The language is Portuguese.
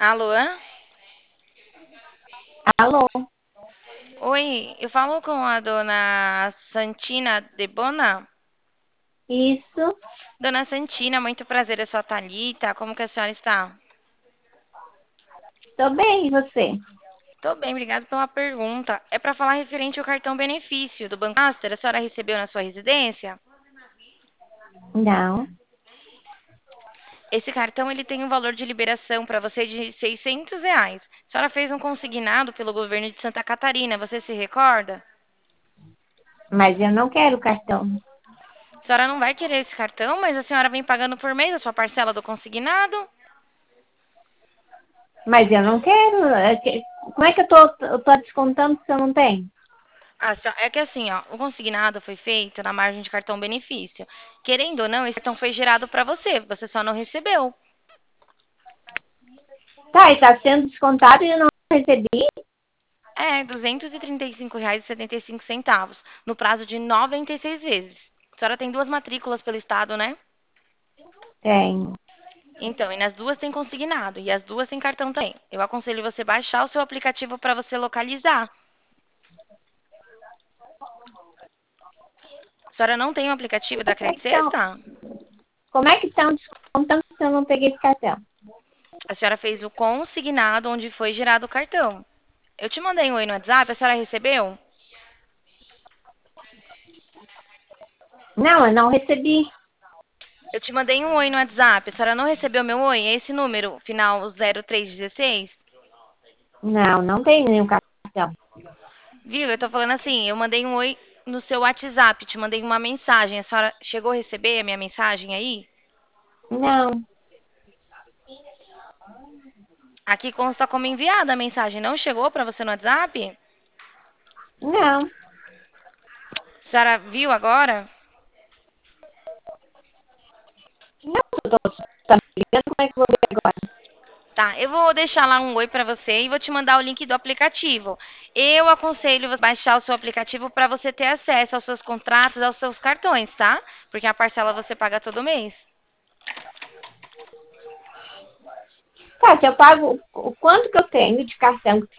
Alô? Alô? Oi, eu falo com a dona Santina Debona? Isso? Dona Santina, muito prazer, eu sou a Thalita. Como que a senhora está? Tô bem, e você? Tô bem, obrigada pela pergunta. É para falar referente ao cartão benefício do Banco Master. A senhora recebeu na sua residência? Não. Esse cartão ele tem um valor de liberação para você de R$ 600. A senhora fez um consignado pelo governo de Santa Catarina, você se recorda? Mas eu não quero cartão. A senhora não vai querer esse cartão, mas a senhora vem pagando por mês a sua parcela do consignado? Mas eu não quero. Como é que eu tô descontando se eu não tenho? É que assim, ó, o consignado foi feito na margem de cartão benefício. Querendo ou não, esse cartão foi gerado para você só não recebeu. Tá, e tá sendo descontado e eu não recebi? É, R$ 235,75, no prazo de 96 vezes. A senhora tem duas matrículas pelo estado, né? Tenho. Então, e nas duas tem consignado, e as duas tem cartão também. Eu aconselho você baixar o seu aplicativo para você localizar. A senhora não tem o aplicativo da Credit Então, Sexta? como é que estão descontando se eu não peguei esse cartão? A senhora fez o consignado onde foi gerado o cartão. Eu te mandei um oi no WhatsApp, a senhora recebeu? Não, eu não recebi. Eu te mandei um oi no WhatsApp. A senhora não recebeu meu oi? É esse número, final 0316? Não, não tenho nenhum cartão. Viu? Eu tô falando assim, eu mandei um oi no seu WhatsApp, te mandei uma mensagem. A senhora chegou a receber a minha mensagem aí? Não, Aqui consta como enviada a mensagem. Não chegou pra você no WhatsApp? não. A senhora viu agora? Não, eu tô tá me ligando, como é que eu vou ver agora? Tá, eu vou deixar lá um oi pra você e vou te mandar o link do aplicativo. Eu aconselho você baixar o seu aplicativo para você ter acesso aos seus contratos, aos seus cartões, tá? Porque a parcela você paga todo mês. Tá, se eu pago o quanto que eu tenho de cartão